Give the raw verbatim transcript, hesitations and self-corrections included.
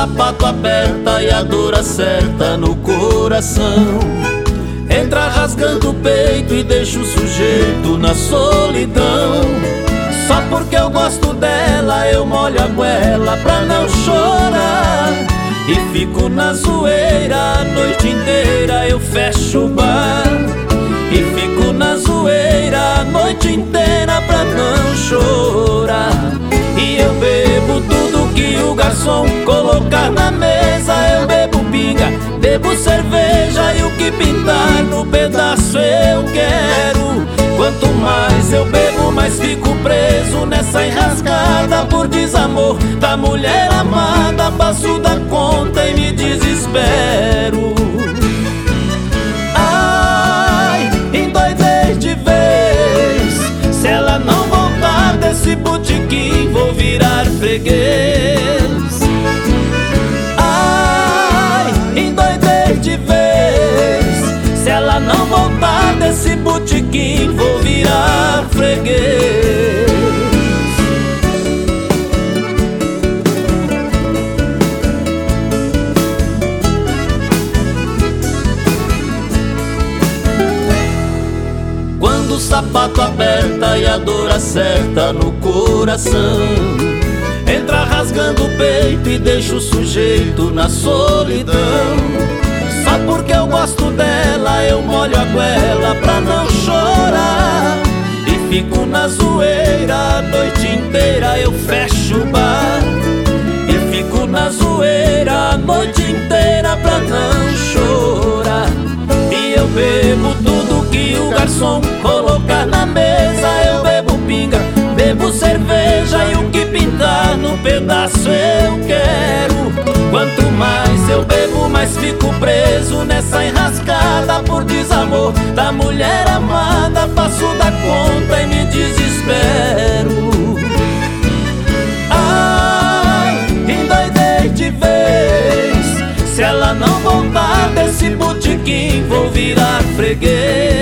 sapato aperta e a dor acerta no coração, entra rasgando o peito e deixa o sujeito na solidão. Só porque eu gosto dela eu molho a goela pra não chorar, e fico na zoeira a noite inteira. Eu fecho o bar e fico na zoeira a noite inteira pra não chorar. E eu bebo tudo que o garçom colocar na mesa. Eu bebo pinga, bebo cerveja, e o que pintar no pedaço eu quero. Quanto mais eu bebo, mais fico preso nessa enrascada por desamor da mulher amada. Passo da conta e me desespero. Ai, endoidei de vez. Se ela não voltar desse botequim, vou virar freguês. Ai, endoidei de vez. Se ela não voltar desse botequim, vou virar freguês. Quando o sapato aperta e a dor acerta no coração, entra rasgando o peito e deixa o sujeito na solidão. Só porque eu gosto dela eu molho a goela pra não chorar, e fico na zoeira a noite inteira. Eu fecho o bar e fico na zoeira a noite inteira pra não chorar. E eu bebo tudo que o garçom colocar na mesa. Eu bebo pinga, bebo cerveja, e o que pintar no pedaço eu quero. Quanto mais eu bebo, mais fico preso nessa enrascada por desamor da mulher amada. Passo da conta e me desespero. Ai, endoidei de vez. Se ela não voltar desse botequim, vou virar freguês.